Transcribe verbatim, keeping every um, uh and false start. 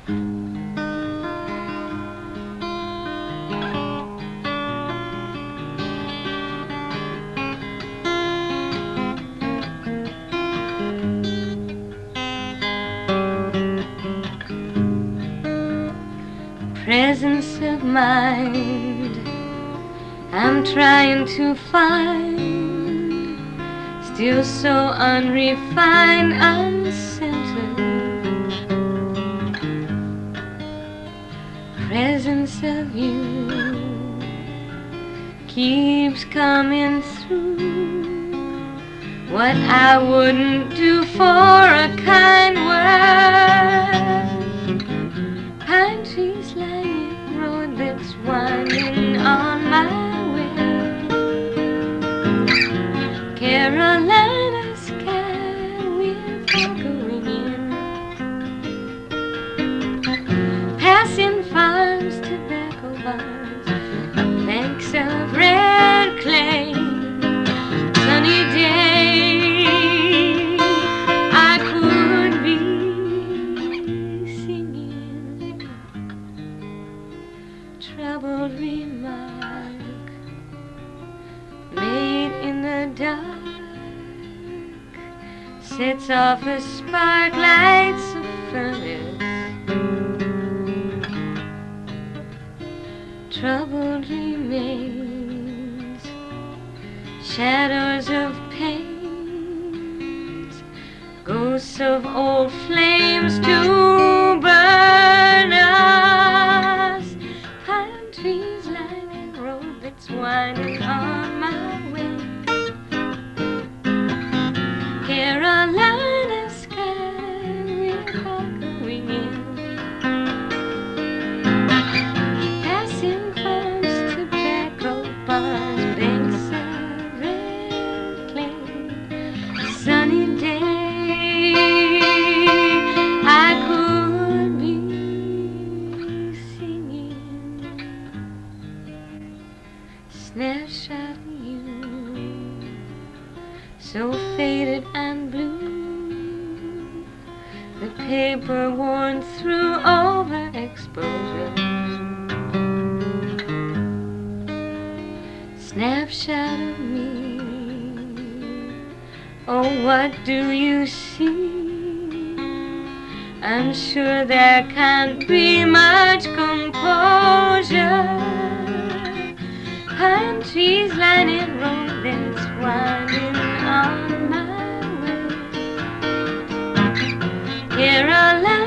Presence of mind I'm trying to find, still so unrefined, uncentered. Presence of you keeps coming through. What I wouldn't do for a kind word. Pine trees lining the road that's winding on my way. Carolina sky with echoing in. Passing farms, tobacco barns, banks of red clay. Sunny day, I could be singing. Troubled remark made in the dark sets off a spark, lights a furnace. Troubled remains, shadows of pains, ghosts of old flames to burn us. Pine trees lining the road that's winding on my way. Carolina sky with echoing in. Passing farms, tobacco barns, banks of red clay. Sunny day, I could be singing. Snapshot of you, so faded and blue, the paper worn through overexposure. Snapshot of me, oh, what do you see? I'm sure there can't be much composure. Pine trees lining road that's winding on my way. Carolina